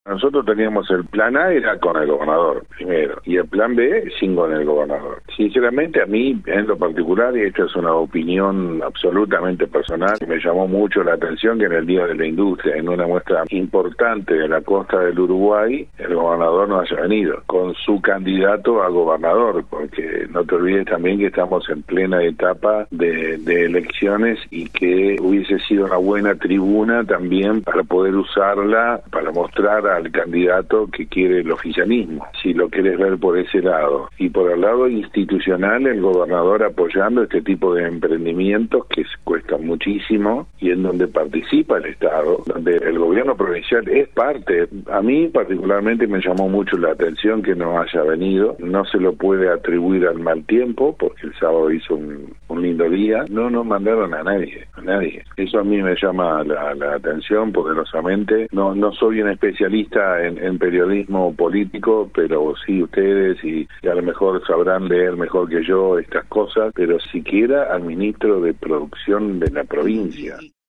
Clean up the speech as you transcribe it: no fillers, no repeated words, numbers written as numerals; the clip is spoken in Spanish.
Nosotros teníamos el plan A, era con el gobernador primero, y el plan B sin con el gobernador. Sinceramente, a mí, en lo particular, y esta es una opinión absolutamente personal, me llamó mucho la atención que en el Día de la Industria, en una muestra importante de la costa del Uruguay, el gobernador no haya venido con su candidato a gobernador, porque no te olvides también que estamos en plena etapa de elecciones y que hubiese sido una buena tribuna también para poder usarla, para mostrar al candidato que quiere el oficialismo, si lo quieres ver por ese lado. Y por el lado institucional, el gobernador apoyando este tipo de emprendimientos que cuestan muchísimo y en donde participa el Estado, donde el gobierno provincial es parte. A mí particularmente me llamó mucho la atención que no haya venido. No se lo puede atribuir al mal tiempo, porque el sábado hizo un lindo día. No mandaron a nadie. Eso a mí me llama la atención poderosamente. No soy un especialista en periodismo político, pero sí ustedes y a lo mejor sabrán leer mejor que yo estas cosas, pero siquiera al ministro de Producción de la provincia.